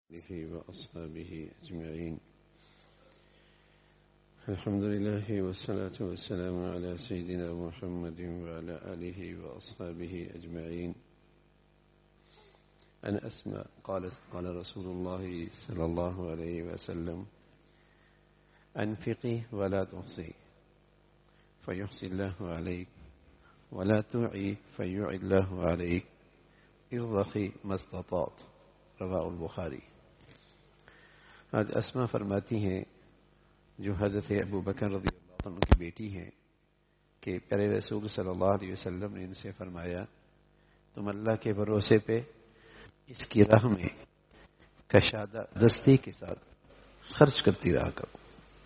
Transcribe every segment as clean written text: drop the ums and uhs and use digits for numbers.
آله وأصحابه أجمعين. الحمد لله والصلاة والسلام على سيدنا محمد وعلى آله وأصحابه أجمعين. عن أسماء قالت قال رسول الله صلى الله عليه وسلم: أنفقي ولا تحصي فيحصي الله عليك، ولا توعي فيوعي الله عليك، ارضخي ما استطعت. رواہ البخاری. آج اسما فرماتی ہیں جو حضرت ابو بکر رضی اللہ عنہ کی بیٹی ہیں کہ پیارے رسول صلی اللہ علیہ وسلم نے ان سے فرمایا تم اللہ کے بھروسے پہ اس کی راہ میں کشادہ دستی کے ساتھ خرچ کرتی رہا کرو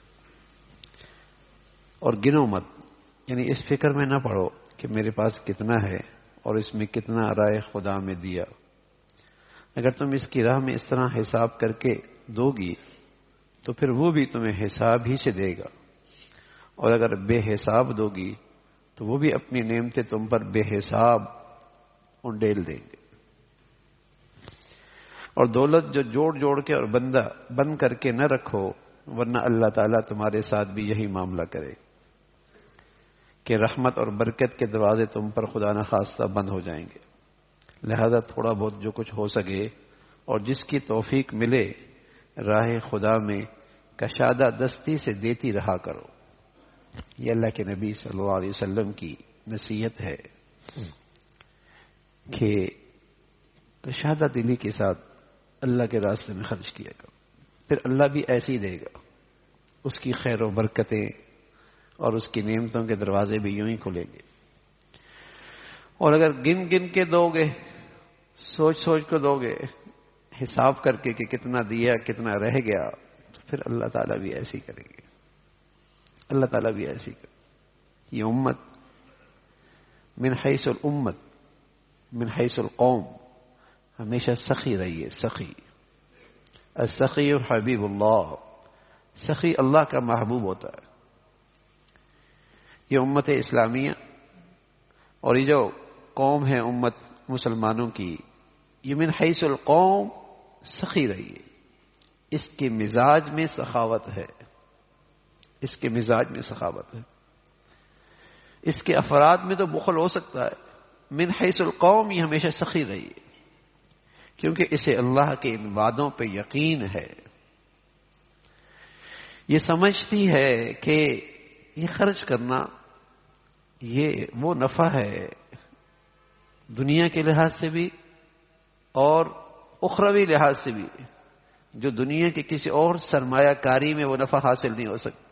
اور گنو مت، یعنی اس فکر میں نہ پڑو کہ میرے پاس کتنا ہے اور اس میں کتنا رائے خدا میں دیا. اگر تم اس کی راہ میں اس طرح حساب کر کے دو گی تو پھر وہ بھی تمہیں حساب ہی سے دے گا، اور اگر بے حساب دو گی تو وہ بھی اپنی نعمتیں تم پر بے حساب انڈیل دیں گے. اور دولت جو جوڑ جوڑ کے اور بندہ بند کر کے نہ رکھو، ورنہ اللہ تعالیٰ تمہارے ساتھ بھی یہی معاملہ کرے کہ رحمت اور برکت کے دروازے تم پر خدا نخواستہ بند ہو جائیں گے. لہذا تھوڑا بہت جو کچھ ہو سکے اور جس کی توفیق ملے راہ خدا میں کشادہ دستی سے دیتی رہا کرو. یہ اللہ کے نبی صلی اللہ علیہ وسلم کی نصیحت ہے کہ کشادہ دلی کے ساتھ اللہ کے راستے میں خرچ کیا کرو، پھر اللہ بھی ایسے ہی دے گا. اس کی خیر و برکتیں اور اس کی نعمتوں کے دروازے بھی یوں ہی کھلیں گے. اور اگر گن گن کے دو گے، سوچ سوچ کو دو گے، حساب کر کے کہ کتنا دیا کتنا رہ گیا، تو پھر اللہ تعالیٰ بھی ایسے ہی کریں گے. اللہ تعالیٰ بھی ایسے ہی کریں. یہ امت من حیث الامت من حیث القوم ہمیشہ سخی رہی ہے. سخی، السخی حبیب اللہ، سخی اللہ کا محبوب ہوتا ہے. یہ امت اسلامیہ اور یہ جو قوم ہے امت مسلمانوں کی، یہ من حیث القوم سخی رہی ہے. اس کے مزاج میں سخاوت ہے، اس کے مزاج میں سخاوت ہے. اس کے افراد میں تو بخل ہو سکتا ہے، من حیث القوم یہ ہمیشہ سخی رہی ہے کیونکہ اسے اللہ کے ان وعدوں پہ یقین ہے. یہ سمجھتی ہے کہ یہ خرچ کرنا یہ وہ نفع ہے دنیا کے لحاظ سے بھی اور اخروی لحاظ سے بھی جو دنیا کے کسی اور سرمایہ کاری میں وہ نفع حاصل نہیں ہو سکتا.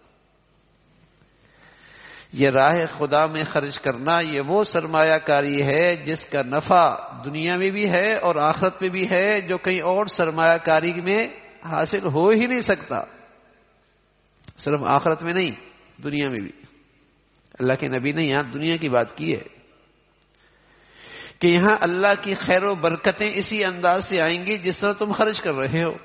یہ راہ خدا میں خرچ کرنا یہ وہ سرمایہ کاری ہے جس کا نفع دنیا میں بھی ہے اور آخرت میں بھی ہے، جو کہیں اور سرمایہ کاری میں حاصل ہو ہی نہیں سکتا. صرف آخرت میں نہیں، دنیا میں بھی. اللہ کے نبی نے یہاں دنیا کی بات کی ہے کہ یہاں اللہ کی خیر و برکتیں اسی انداز سے آئیں گی جس طرح تم خرچ کر رہے ہو.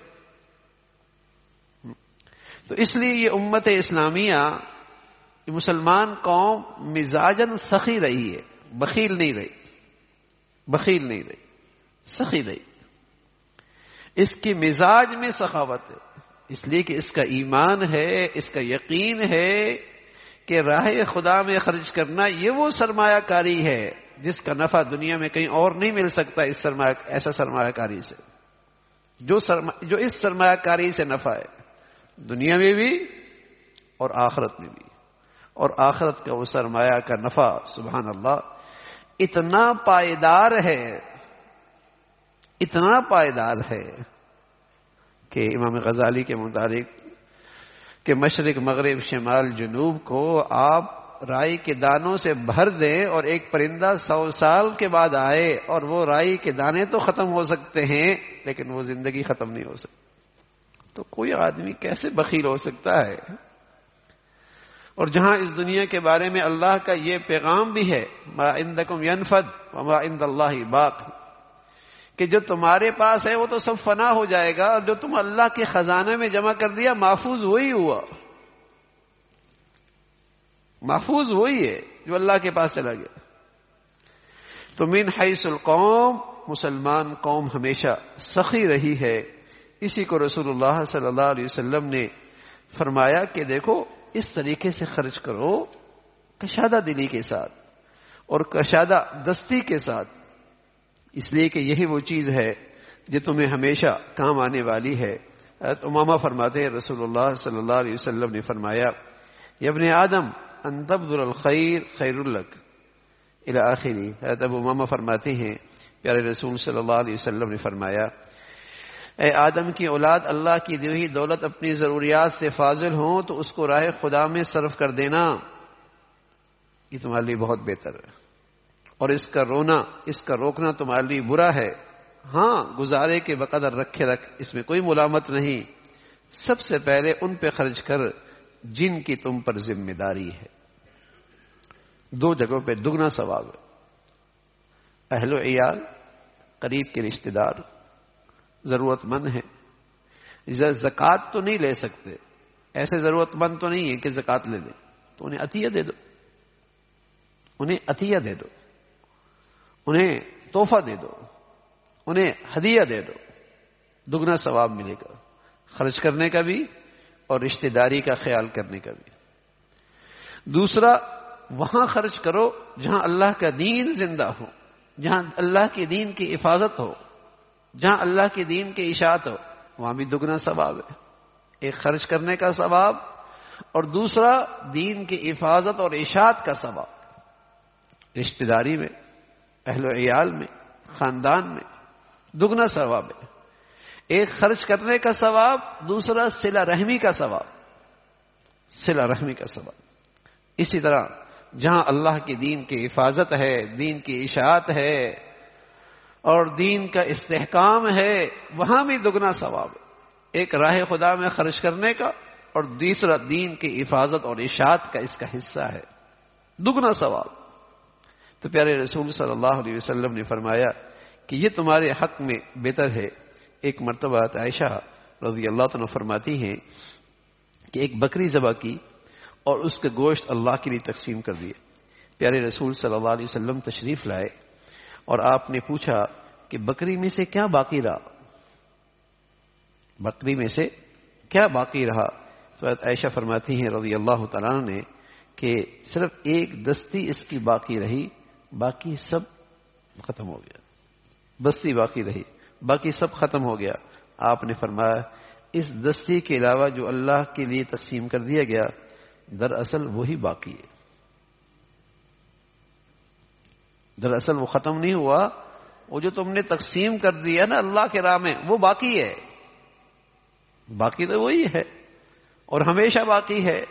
تو اس لیے یہ امت اسلامیہ، یہ مسلمان قوم مزاجن سخی رہی ہے، بخیل نہیں رہی، بخیل نہیں رہی، سخی رہی. اس کی مزاج میں سخاوت ہے، اس لیے کہ اس کا ایمان ہے، اس کا یقین ہے کہ راہ خدا میں خرچ کرنا یہ وہ سرمایہ کاری ہے جس کا نفع دنیا میں کہیں اور نہیں مل سکتا. اس ایسا سرمایہ کاری سے جو اس سرمایہ کاری سے نفع ہے دنیا میں بھی اور آخرت میں بھی. اور آخرت کا وہ سرمایہ کا نفع سبحان اللہ اتنا پائیدار ہے، اتنا پائیدار ہے کہ امام غزالی کے مطابق کہ مشرق مغرب شمال جنوب کو آپ رائی کے دانوں سے بھر دیں اور ایک پرندہ 100 سال کے بعد آئے اور وہ رائی کے دانے تو ختم ہو سکتے ہیں لیکن وہ زندگی ختم نہیں ہو سکتی. تو کوئی آدمی کیسے بخیل ہو سکتا ہے؟ اور جہاں اس دنیا کے بارے میں اللہ کا یہ پیغام بھی ہے ما عندکم ینفد وما عند اللہ باق، کہ جو تمہارے پاس ہے وہ تو سب فنا ہو جائے گا، اور جو تم اللہ کے خزانے میں جمع کر دیا محفوظ وہی ہوا، محفوظ وہی ہے جو اللہ کے پاس چلا گیا. تو من حیث القوم مسلمان قوم ہمیشہ سخی رہی ہے، اسی کو رسول اللہ صلی اللہ علیہ وسلم نے فرمایا کہ دیکھو اس طریقے سے خرچ کرو، کشادہ دلی کے ساتھ اور کشادہ دستی کے ساتھ، اس لیے کہ یہی وہ چیز ہے جو تمہیں ہمیشہ کام آنے والی ہے۔ حضرت امامہ فرماتے ہیں رسول اللہ صلی اللہ علیہ وسلم نے فرمایا یا ابن آدم ان تبذل الخیر خیر لک الی آخری۔ حضرت ابو امامہ فرماتے ہیں پیارے رسول صلی اللہ علیہ وسلم نے فرمایا اے آدم کی اولاد، اللہ کی دی ہوئی دولت اپنی ضروریات سے فاضل ہوں تو اس کو راہ خدا میں صرف کر دینا، یہ تمہارے لیے بہت بہتر ہے، اور اس کا رونا، اس کا روکنا تمہارے لیے برا ہے۔ ہاں گزارے کے بقدر رکھے رکھ، اس میں کوئی ملامت نہیں، سب سے پہلے ان پہ خرچ کر جن کی تم پر ذمہ داری ہے۔ دو جگہوں پہ دگنا ثواب ہے، اہل و عیال، قریب کے رشتہ دار ضرورت مند ہیں، زکوٰۃ تو نہیں لے سکتے، ایسے ضرورت مند تو نہیں ہے کہ زکوٰۃ لے لیں، تو انہیں عطیہ دے دو، انہیں عطیہ دے دو، انہیں تحفہ دے دو، انہیں ہدیہ دے دو، دگنا ثواب ملے گا، خرچ کرنے کا بھی اور رشتہ داری کا خیال کرنے کا بھی۔ دوسرا، وہاں خرچ کرو جہاں اللہ کا دین زندہ ہو، جہاں اللہ کے دین کی حفاظت ہو، جہاں اللہ کے دین کی اشاعت ہو، وہاں بھی دگنا ثواب ہے، ایک خرچ کرنے کا ثواب اور دوسرا دین کی حفاظت اور اشاعت کا ثواب۔ رشتہ داری میں، اہل و عیال میں، خاندان میں دگنا ثواب ہے، ایک خرچ کرنے کا ثواب، دوسرا صلہ رحمی کا ثواب، صلہ رحمی کا ثواب۔ اسی طرح جہاں اللہ کے دین کی حفاظت ہے، دین کی اشاعت ہے اور دین کا استحکام ہے، وہاں بھی دگنا ثواب ہے، ایک راہ خدا میں خرچ کرنے کا اور دوسرا دین کی حفاظت اور اشاعت کا اس کا حصہ ہے، دگنا ثواب۔ تو پیارے رسول صلی اللہ علیہ وسلم نے فرمایا کہ یہ تمہارے حق میں بہتر ہے۔ ایک مرتبہ عائشہ رضی اللہ عنہا فرماتی ہیں کہ ایک بکری ذبح کی اور اس کا گوشت اللہ کے لیے تقسیم کر دیے۔ پیارے رسول صلی اللہ علیہ وسلم تشریف لائے اور آپ نے پوچھا کہ بکری میں سے کیا باقی رہا، بکری میں سے کیا باقی رہا؟ تو عائشہ فرماتی ہیں رضی اللہ تعالیٰ عنہ نے کہ صرف ایک دستی اس کی باقی رہی، باقی سب ختم ہو گیا، دستی باقی رہی، باقی سب ختم ہو گیا۔ آپ نے فرمایا اس دستی کے علاوہ جو اللہ کے لیے تقسیم کر دیا گیا دراصل وہی باقی ہے، دراصل وہ ختم نہیں ہوا، وہ جو تم نے تقسیم کر دیا نا اللہ کے راہ میں وہ باقی ہے، باقی تو وہی ہے اور ہمیشہ باقی ہے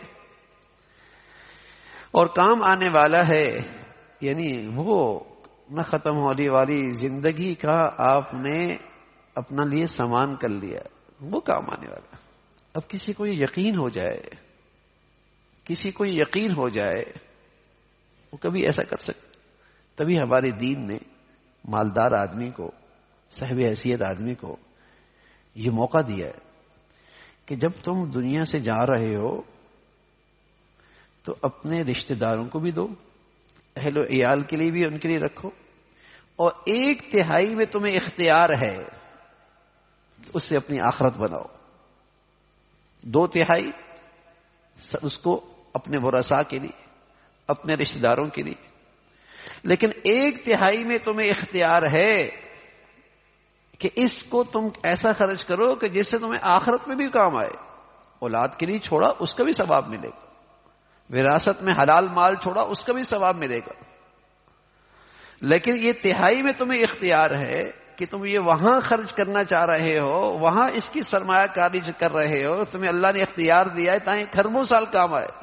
اور کام آنے والا ہے، یعنی وہ نہ ختم ہونے والی زندگی کا آپ نے اپنا لیے سامان کر لیا، وہ کام آنے والا۔ اب کسی کو یہ یقین ہو جائے، کسی کو یہ یقین ہو جائے وہ کبھی ایسا کر سکتے، تبھی ہمارے دین نے مالدار آدمی کو، صاحب حیثیت آدمی کو یہ موقع دیا ہے کہ جب تم دنیا سے جا رہے ہو تو اپنے رشتہ داروں کو بھی دو، اہل و عیال کے لیے بھی ان کے لیے رکھو، اور 1/3 میں تمہیں اختیار ہے اس سے اپنی آخرت بناؤ، 2/3 اس کو اپنے ورثاء کے لیے، اپنے رشتہ داروں کے لیے، لیکن 1/3 میں تمہیں اختیار ہے کہ اس کو تم ایسا خرچ کرو کہ جس سے تمہیں آخرت میں بھی کام آئے، اولاد کے لیے چھوڑا اس کا بھی ثواب ملے گا، وراثت میں حلال مال چھوڑا اس کا بھی ثواب ملے گا، لیکن یہ 1/3 میں تمہیں اختیار ہے کہ تم یہ وہاں خرچ کرنا چاہ رہے ہو، وہاں اس کی سرمایہ کاری کر رہے ہو، تمہیں اللہ نے اختیار دیا ہے تاکہ کھربوں سال کام آئے،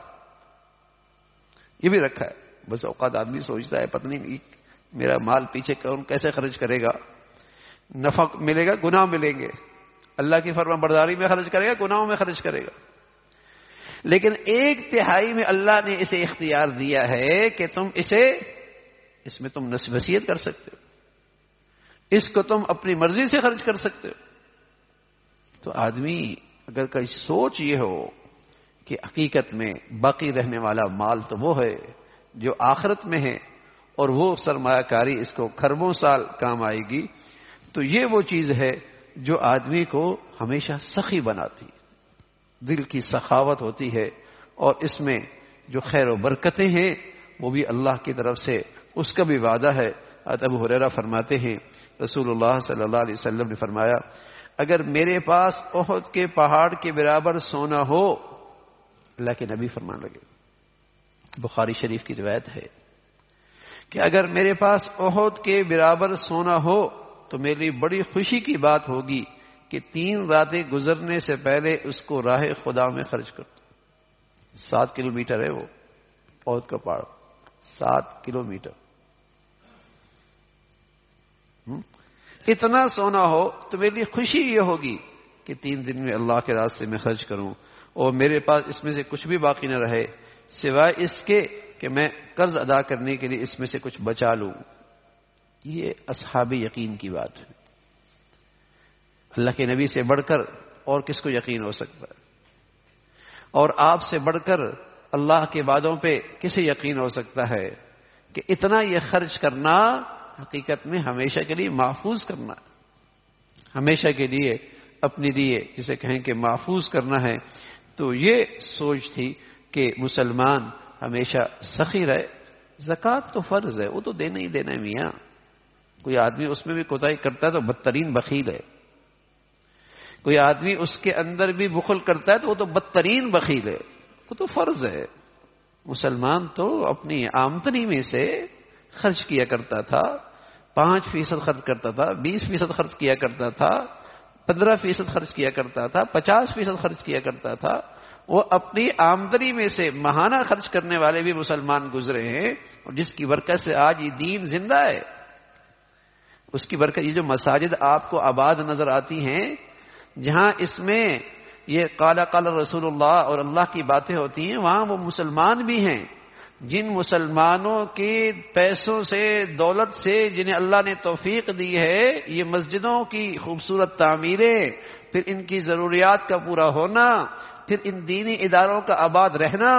یہ بھی رکھا ہے۔ بس اوقات آدمی سوچتا ہے پتہ نہیں میرا مال پیچھے کون کیسے خرچ کرے گا، نفع ملے گا، گناہ ملیں گے، اللہ کی فرما برداری میں خرچ کرے گا، گناہوں میں خرچ کرے گا، لیکن 1/3 میں اللہ نے اسے اختیار دیا ہے کہ تم اس میں تم وصیت کر سکتے ہو، اس کو تم اپنی مرضی سے خرچ کر سکتے ہو۔ تو آدمی اگر کوئی سوچ یہ ہو کہ حقیقت میں باقی رہنے والا مال تو وہ ہے جو آخرت میں ہے اور وہ سرمایہ کاری اس کو کھربوں سال کام آئے گی، تو یہ وہ چیز ہے جو آدمی کو ہمیشہ سخی بناتی، دل کی سخاوت ہوتی ہے، اور اس میں جو خیر و برکتیں ہیں وہ بھی اللہ کی طرف سے، اس کا بھی وعدہ ہے۔ ابو ہریرہ فرماتے ہیں رسول اللہ صلی اللہ علیہ وسلم نے فرمایا اگر میرے پاس احد کے پہاڑ کے برابر سونا ہو، اللہ کے نبی فرمان لگے، بخاری شریف کی روایت ہے کہ اگر میرے پاس احد کے برابر سونا ہو تو میری بڑی خوشی کی بات ہوگی کہ 3 راتیں گزرنے سے پہلے اس کو راہ خدا میں خرچ کر دو۔ 7 کلومیٹر ہے وہ احد کا پہاڑ، 7 کلومیٹر۔ اتنا سونا ہو تو میری خوشی یہ ہوگی کہ 3 دن میں اللہ کے راستے میں خرچ کروں، اور میرے پاس اس میں سے کچھ بھی باقی نہ رہے سوائے اس کے کہ میں قرض ادا کرنے کے لیے اس میں سے کچھ بچا لوں۔ یہ اصحاب یقین کی بات ہے۔ اللہ کے نبی سے بڑھ کر اور کس کو یقین ہو سکتا ہے؟ اور آپ سے بڑھ کر اللہ کے وعدوں پہ کسے یقین ہو سکتا ہے کہ اتنا یہ خرچ کرنا حقیقت میں ہمیشہ کے لیے محفوظ کرنا، ہمیشہ کے لیے اپنے لیے جسے کہیں کہ محفوظ کرنا ہے۔ تو یہ سوچ تھی کہ مسلمان ہمیشہ سخی رہے۔ زکوٰۃ تو فرض ہے، وہ تو دینا ہی دینا ہے میاں۔ کوئی آدمی اس میں بھی کوتاہی کرتا ہے تو بدترین بخیل ہے، کوئی آدمی اس کے اندر بھی بخل کرتا ہے تو وہ تو بدترین بخیل ہے، وہ تو فرض ہے۔ مسلمان تو اپنی آمدنی میں سے خرچ کیا کرتا تھا، 5% خرچ کرتا تھا، 20% خرچ کیا کرتا تھا، 15% خرچ کیا کرتا تھا، 50% خرچ کیا کرتا تھا۔ وہ اپنی آمدنی میں سے ماہانہ خرچ کرنے والے بھی مسلمان گزرے ہیں، اور جس کی برکت سے آج یہ دین زندہ ہے، اس کی برکت۔ یہ جو مساجد آپ کو آباد نظر آتی ہیں، جہاں اس میں یہ قال قال رسول اللہ اور اللہ کی باتیں ہوتی ہیں، وہاں وہ مسلمان بھی ہیں جن مسلمانوں کے پیسوں سے، دولت سے، جنہیں اللہ نے توفیق دی ہے، یہ مسجدوں کی خوبصورت تعمیریں، پھر ان کی ضروریات کا پورا ہونا، پھر ان دینی اداروں کا آباد رہنا،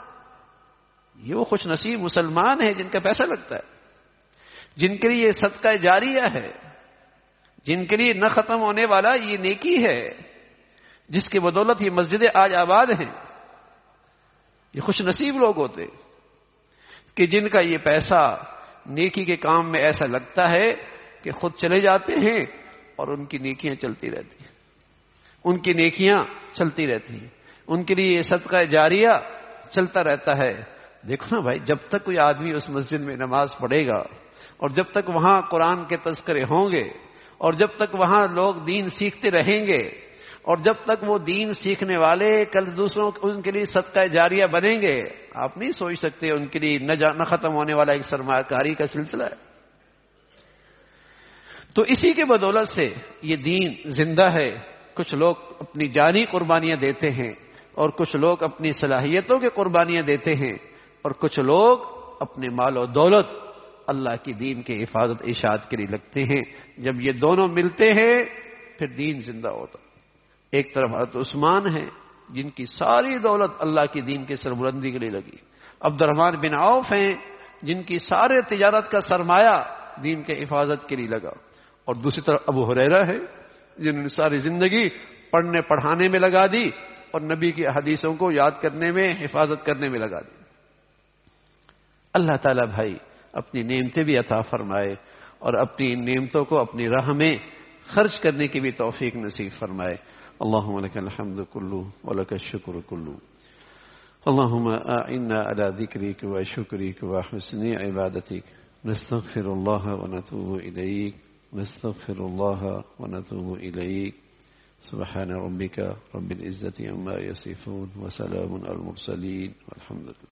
یہ وہ خوش نصیب مسلمان ہیں جن کا پیسہ لگتا ہے، جن کے لیے یہ صدقہ جاریہ ہے، جن کے لیے نہ ختم ہونے والا یہ نیکی ہے، جس کی بدولت یہ مسجدیں آج آباد ہیں۔ یہ خوش نصیب لوگ ہوتے کہ جن کا یہ پیسہ نیکی کے کام میں ایسا لگتا ہے کہ خود چلے جاتے ہیں اور ان کی نیکیاں چلتی رہتی ہیں، ان کی نیکیاں چلتی رہتی ہیں، ان کے لیے یہ صدقہ جاریہ چلتا رہتا ہے۔ دیکھو نا بھائی، جب تک کوئی آدمی اس مسجد میں نماز پڑھے گا، اور جب تک وہاں قرآن کے تذکرے ہوں گے، اور جب تک وہاں لوگ دین سیکھتے رہیں گے، اور جب تک وہ دین سیکھنے والے کل دوسروں ان کے لیے صدقہ جاریہ بنیں گے، آپ نہیں سوچ سکتے ان کے لیے نہ ختم ہونے والا ایک سرمایہ کاری کا سلسلہ ہے۔ تو اسی کے بدولت سے یہ دین زندہ ہے۔ کچھ لوگ اپنی جانی قربانیاں دیتے ہیں، اور کچھ لوگ اپنی صلاحیتوں کے قربانیاں دیتے ہیں، اور کچھ لوگ اپنے مال و دولت اللہ کی دین کے حفاظت اشاعت کے لیے لگتے ہیں۔ جب یہ دونوں ملتے ہیں پھر دین زندہ ہوتا۔ ایک طرف حضرت عثمان ہیں جن کی ساری دولت اللہ کی دین کے سربلندی کے لیے لگی، عبد الرحمن بن عوف ہیں جن کی سارے تجارت کا سرمایہ دین کے حفاظت کے لیے لگا، اور دوسری طرف ابو ہریرہ ہے جنہوں نے ساری زندگی پڑھنے پڑھانے میں لگا دی اور نبی کی حدیثوں کو یاد کرنے میں، حفاظت کرنے میں لگا دی۔ اللہ تعالیٰ بھائی اپنی نعمتیں بھی عطا فرمائے، اور اپنی نعمتوں کو اپنی راہ میں خرچ کرنے کی بھی توفیق نصیب فرمائے۔ اللہم لک الحمد کلہ ولک الشکر کلہ، اللہم اعنا علی ذکرک و شکرک و حسن عبادتک، نستغفر اللہ و نتوب الیک، نستغفر اللہ و نتوب الیک، سبحان ربک رب العزة عما یصفون وسلام علی المرسلین والحمد للہ۔